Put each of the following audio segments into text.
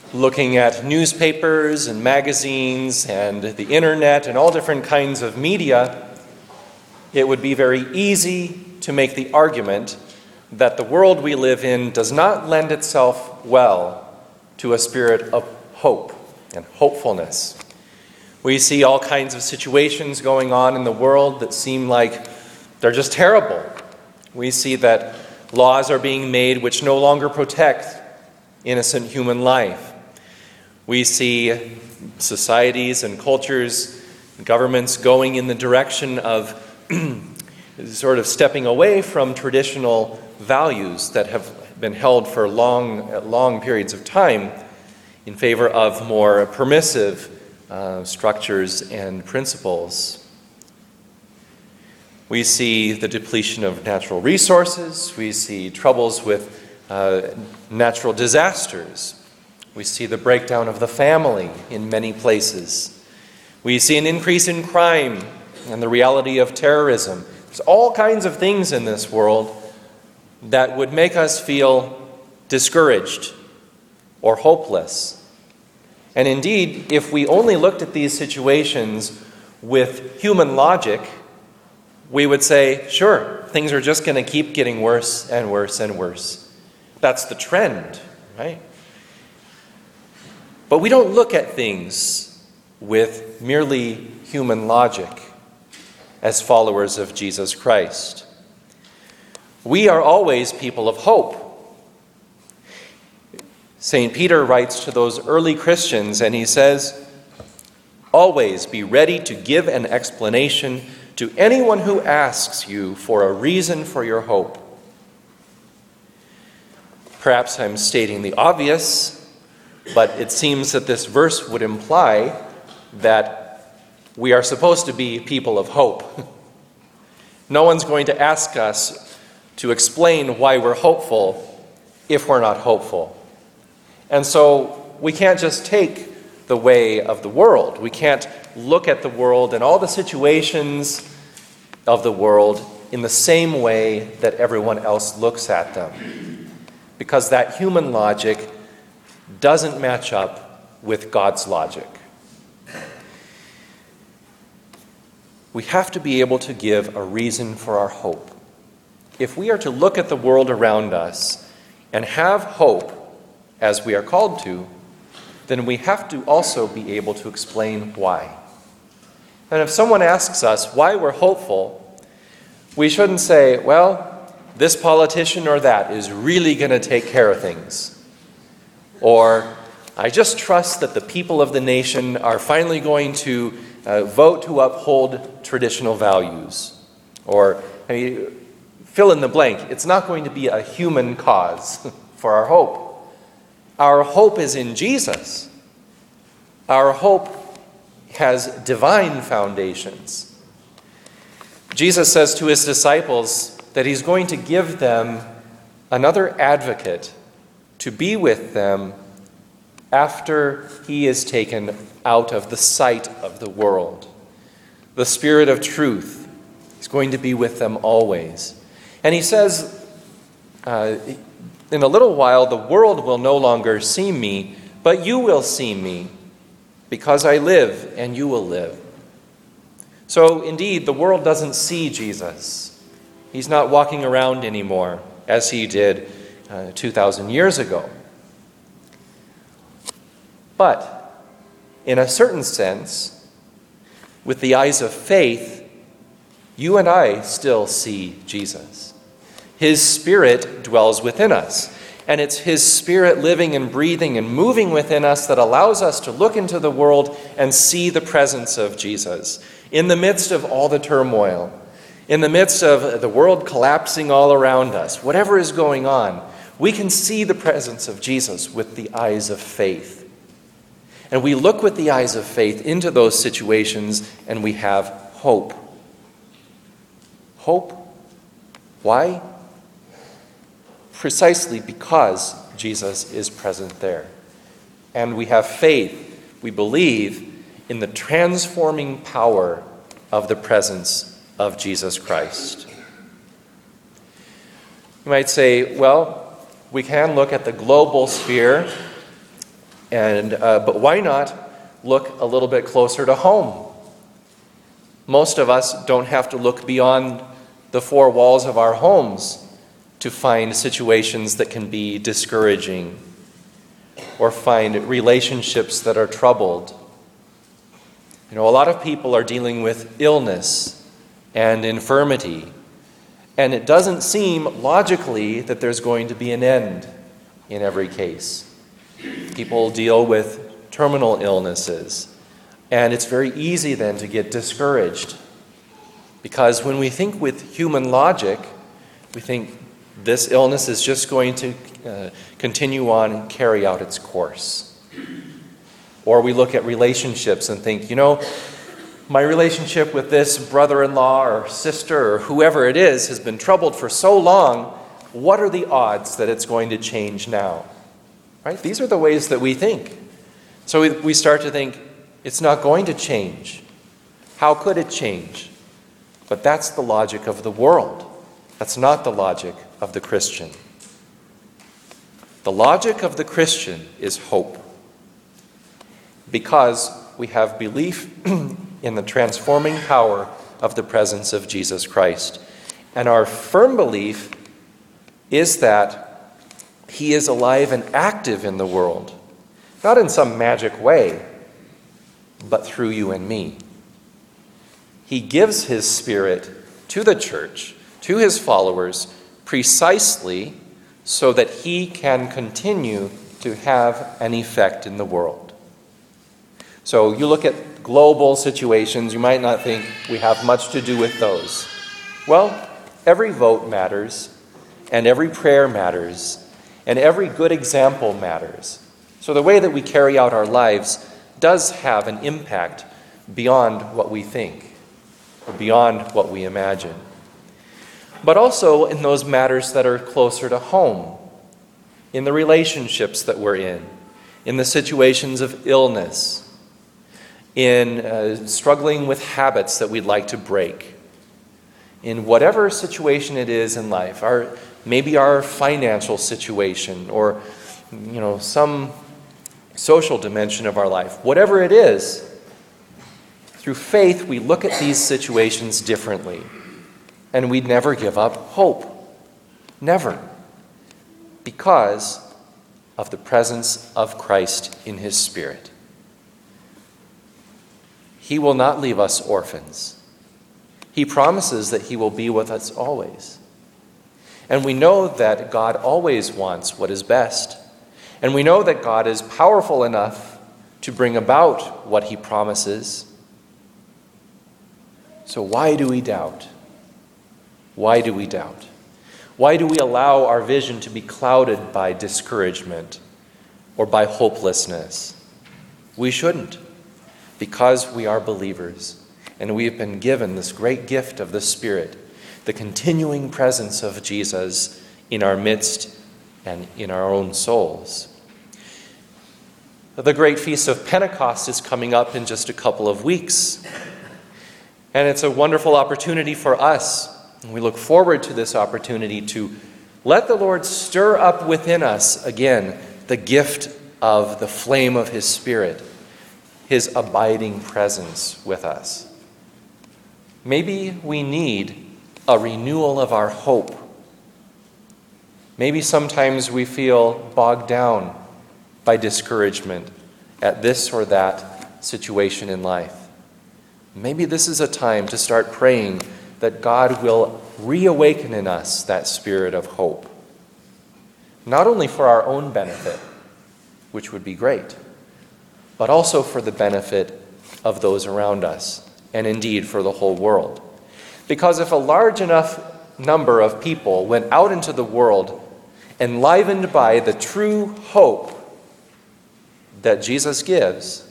looking at newspapers and magazines and the internet and all different kinds of media, it would be very easy to make the argument that the world we live in does not lend itself well to a spirit of hope and hopefulness. We see all kinds of situations going on in the world that seem like they're just terrible. We see that laws are being made which no longer protect innocent human life. We see societies and cultures, governments going in the direction of sort of stepping away from traditional values that have been held for long periods of time in favor of more permissive structures and principles. We see the depletion of natural resources. We see troubles with natural disasters. We see the breakdown of the family in many places. We see an increase in crime and the reality of terrorism. There's all kinds of things in this world that would make us feel discouraged or hopeless. And indeed, if we only looked at these situations with human logic, we would say, sure, things are just going to keep getting worse and worse and worse. That's the trend, right? But we don't look at things with merely human logic as followers of Jesus Christ. We are always people of hope. St. Peter writes to those early Christians, and he says, "Always be ready to give an explanation to anyone who asks you for a reason for your hope." Perhaps I'm stating the obvious, but it seems that this verse would imply that we are supposed to be people of hope. No one's going to ask us to explain why we're hopeful if we're not hopeful. And so we can't just take the way of the world. We can't look at the world and all the situations of the world in the same way that everyone else looks at them, because that human logic doesn't match up with God's logic. We have to be able to give a reason for our hope. If we are to look at the world around us and have hope, as we are called to, then we have to also be able to explain why. And if someone asks us why we're hopeful, we shouldn't say, well, this politician or that is really going to take care of things. Or, I just trust that the people of the nation are finally going to vote to uphold traditional values. Or, fill in the blank. It's not going to be a human cause for our hope. Our hope is in Jesus. Our hope has divine foundations. Jesus says to his disciples that he's going to give them another advocate to be with them after he is taken out of the sight of the world. The Spirit of truth is going to be with them always. And he says, in a little while, the world will no longer see me, but you will see me, because I live and you will live. So, indeed, the world doesn't see Jesus. He's not walking around anymore as he did 2,000 years ago. But, in a certain sense, with the eyes of faith, you and I still see Jesus. His Spirit dwells within us, and it's his Spirit living and breathing and moving within us that allows us to look into the world and see the presence of Jesus. In the midst of all the turmoil, in the midst of the world collapsing all around us, whatever is going on, we can see the presence of Jesus with the eyes of faith. And we look with the eyes of faith into those situations, and we have hope. Hope? Why? Precisely because Jesus is present there. And we have faith. We believe in the transforming power of the presence of Jesus Christ. You might say, well, we can look at the global sphere But why not look a little bit closer to home? Most of us don't have to look beyond the four walls of our homes to find situations that can be discouraging or find relationships that are troubled. A lot of people are dealing with illness and infirmity, and it doesn't seem logically that there's going to be an end in every case. People deal with terminal illnesses, and it's very easy then to get discouraged, because when we think with human logic, we think this illness is just going to continue on and carry out its course. Or we look at relationships and think, my relationship with this brother-in-law or sister or whoever it is has been troubled for so long. What are the odds that it's going to change now? Right? These are the ways that we think. So we start to think, it's not going to change. How could it change? But that's the logic of the world. That's not the logic of the Christian. The logic of the Christian is hope. Because we have belief in the transforming power of the presence of Jesus Christ. And our firm belief is that He is alive and active in the world, not in some magic way, but through you and me. He gives His Spirit to the church, to His followers, precisely so that He can continue to have an effect in the world. So you look at global situations, you might not think we have much to do with those. Well, every vote matters, and every prayer matters, and every good example matters. So the way that we carry out our lives does have an impact beyond what we think, or beyond what we imagine. But also in those matters that are closer to home, in the relationships that we're in the situations of illness, in struggling with habits that we'd like to break, in whatever situation it is in life, maybe our financial situation or some social dimension of our life, whatever it is, through faith we look at these situations differently, and we never give up hope. Never. Because of the presence of Christ in His Spirit. He will not leave us orphans. He promises that He will be with us always. And we know that God always wants what is best. And we know that God is powerful enough to bring about what He promises. So why do we doubt? Why do we doubt? Why do we allow our vision to be clouded by discouragement or by hopelessness? We shouldn't. Because we are believers, and we have been given this great gift of the Spirit, the continuing presence of Jesus in our midst and in our own souls. The great feast of Pentecost is coming up in just a couple of weeks, and it's a wonderful opportunity for us, and we look forward to this opportunity to let the Lord stir up within us again the gift of the flame of His Spirit, His abiding presence with us. Maybe we need a renewal of our hope. Maybe sometimes we feel bogged down by discouragement at this or that situation in life. Maybe this is a time to start praying that God will reawaken in us that spirit of hope. Not only for our own benefit, which would be great, but also for the benefit of those around us, and indeed for the whole world. Because if a large enough number of people went out into the world enlivened by the true hope that Jesus gives,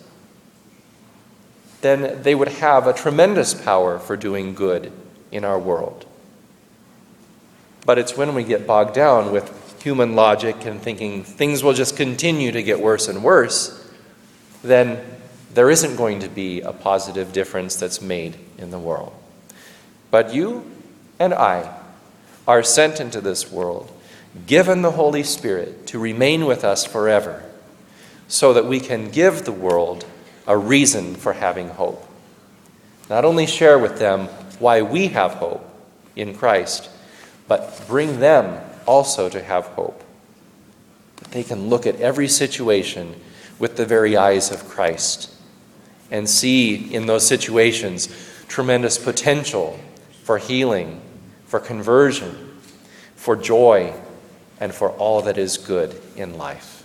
then they would have a tremendous power for doing good in our world. But it's when we get bogged down with human logic and thinking things will just continue to get worse and worse, then there isn't going to be a positive difference that's made in the world. But you and I are sent into this world, given the Holy Spirit to remain with us forever. so that we can give the world a reason for having hope. Not only share with them why we have hope in Christ, but bring them also to have hope. That they can look at every situation with the very eyes of Christ and see in those situations tremendous potential for healing, for conversion, for joy, and for all that is good in life.